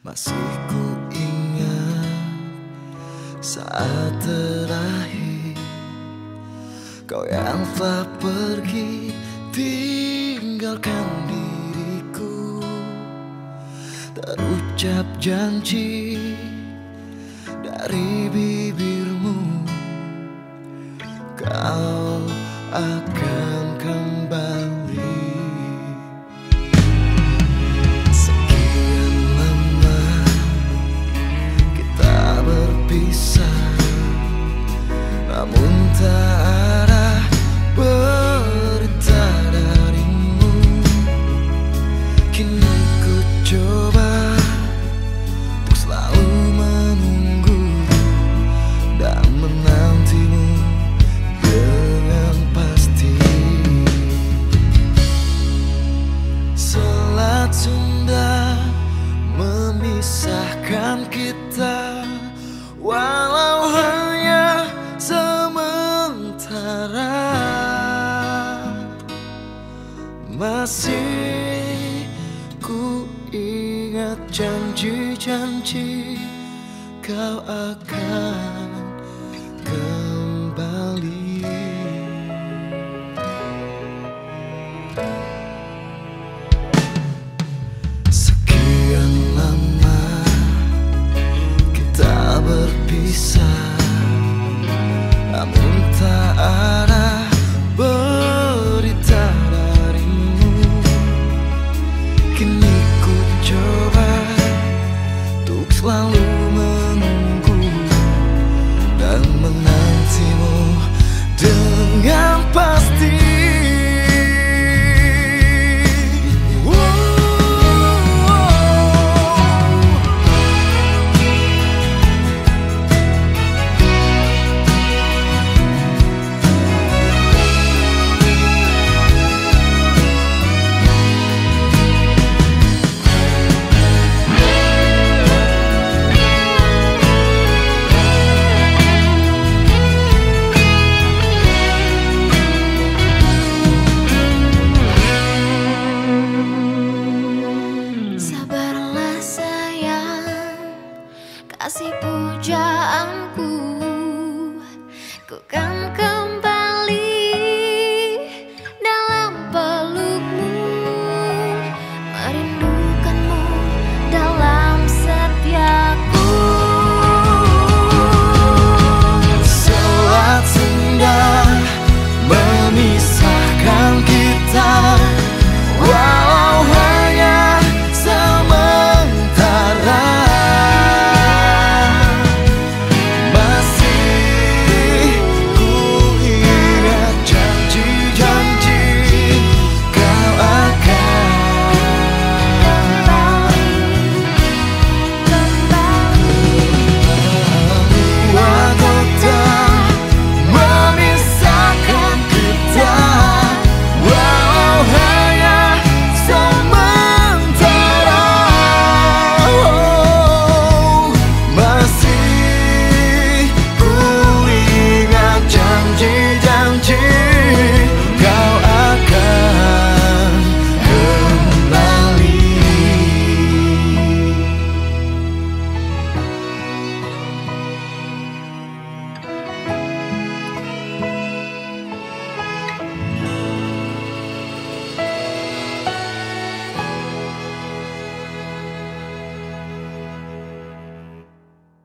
Masih ku ingat saat terakhir kau yang telah pergi tinggalkan diriku. Terucap janji dari bibirmu, kau akan kembali. Sekian lama kita berpisah, namun tak ada berita darimu. Kini ku coba untuk selalu menunggu dan menantimu dengan pasti. Selat Sunda memisahkan kita, walau hanya sementara. Masih ku ingat janji-janji kau akan